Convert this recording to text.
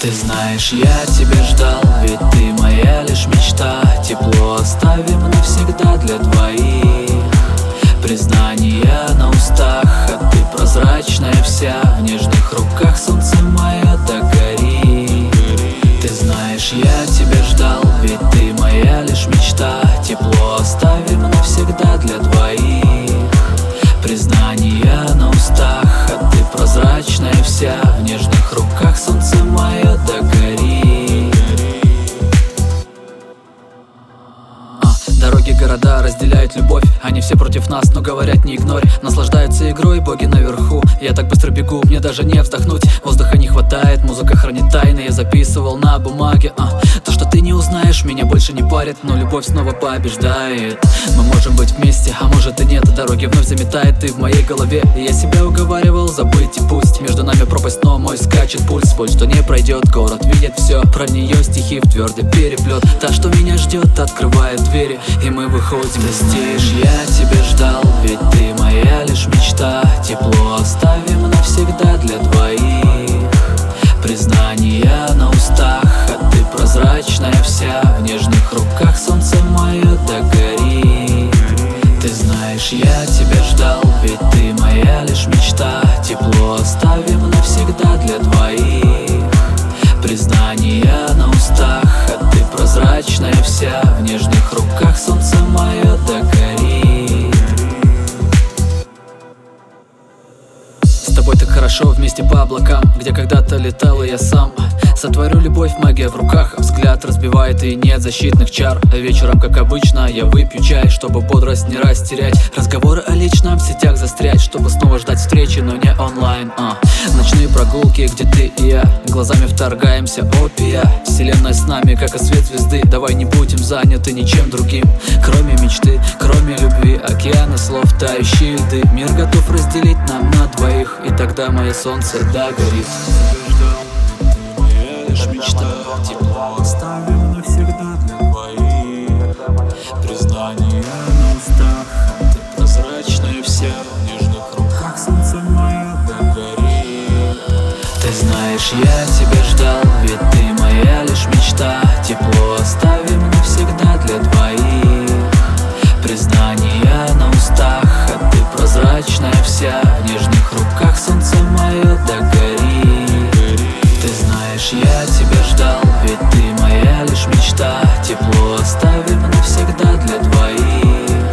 Ты знаешь, я тебя ждал, ведь ты моя лишь мечта. Тепло оставим навсегда для двоих. Признания на устах, а ты прозрачная вся. В нежных руках солнце мое, да гори. Ты знаешь, я тебя ждал, ведь ты моя лишь мечта. Тепло оставим навсегда для двоих. Признания на устах, а ты прозрачная вся. В нежных руках солнце мое, да гори. Дороги, города разделяют любовь. Они все против нас, но говорят не игнорь. Наслаждаются игрой боги наверху. Я так быстро бегу, мне даже не вздохнуть. Воздуха не хватает, музыка хранит тайны. Я записывал на бумаге то, что ты не узнаешь, меня больше не парит. Но любовь снова побеждает. Мы можем быть вместе, а может и нет. Дороги вновь заметает ты в моей голове. И я себя уговаривал забыть, и пусть между нами пропасть, но мой скачет пульс. Путь, что не пройдет, город видит все. Про нее стихи в твердый переплет. Та, что меня ждет, открывает двери, и мы выходим. Простишь, я тебя ждал, ведь ты моя лишь мечта. Тепло оставим навсегда для двоих. Признания на устах, а ты прозрачная вся. В нежных руках солнце мое, да гори. Ты знаешь, я тебя ждал, ведь ты моя лишь мечта. Тепло оставим навсегда для двоих. Признания на устах, а ты прозрачная вся. В нежных руках солнце мое, да гори. С тобой так хорошо вместе по облакам, где когда-то летал и я сам. Сотворю любовь, магия в руках, взгляд разбивает и нет защитных чар. Вечером, как обычно, я выпью чай, чтобы бодрость не растерять. Разговоры о личном в сетях застрять, чтобы снова ждать встречи, но не онлайн. Ночные прогулки, где ты и я, глазами вторгаемся, опия. Вселенная с нами, как и свет звезды. Давай не будем заняты ничем другим, кроме мечты, кроме любви. Океаны слов, тающие льды. Мир готов разделить нам на двоих, и тогда мое солнце догорит. Лишь мечта, тепло оставим навсегда для двоих. Признания на устах, ты прозрачная вся. В нежных руках солнце мое, да гори. Ты знаешь, я тебя ждал, ведь ты моя лишь мечта. Тепло оставим навсегда для двоих. Признания на устах, а ты прозрачная вся. В нежных руках солнце мое, да гори. Ты знаешь, я тебя ждал, ведь ты моя лишь мечта. Тепло оставим навсегда для двоих.